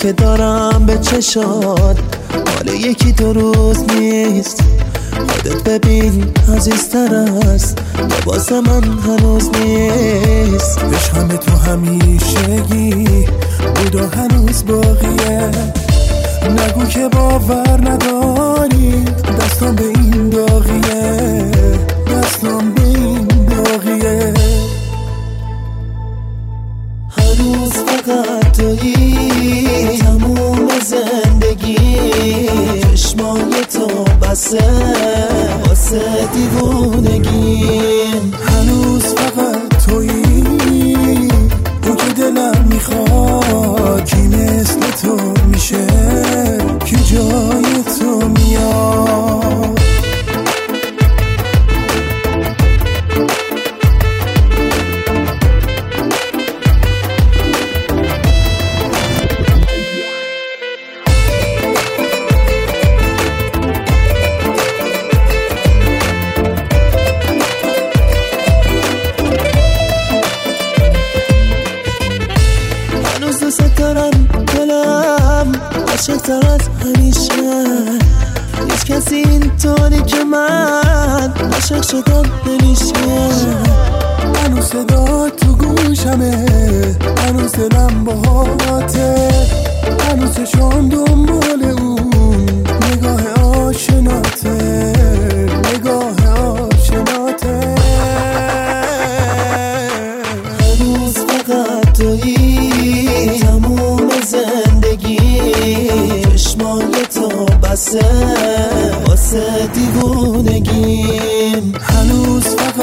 که دارم به چشات مال یکی دو روز نیست. خودت ببین عزیزتر است لباس من هنوز نیست. عشقم تو همیشگی بود و هنوز باقیه. نگو که باور نداری دستم به این داغیه، دستم به این داغیه. هنوز فقط تویی تموم زندگی، چشمای تو بسه واسه دیوونگیم. هنوز فقط تویی اون که دلم میخواد، کی مثل تو میشه کی جای تو میاد. دوست دارم دلم عاشق‌تر از همیشه. هیچ کسی اینطوری که من عاشق شدم نمیشه. هنوز صدا تو گوشمه، هنوز دلم باهاته، هنوز چشم دنبال اون نگاه آشناته، نگاه آشناته. هنوز فقط تویی تموم زندگی، چشمای تو بسه واسه دیوونگیم. هنوز فقط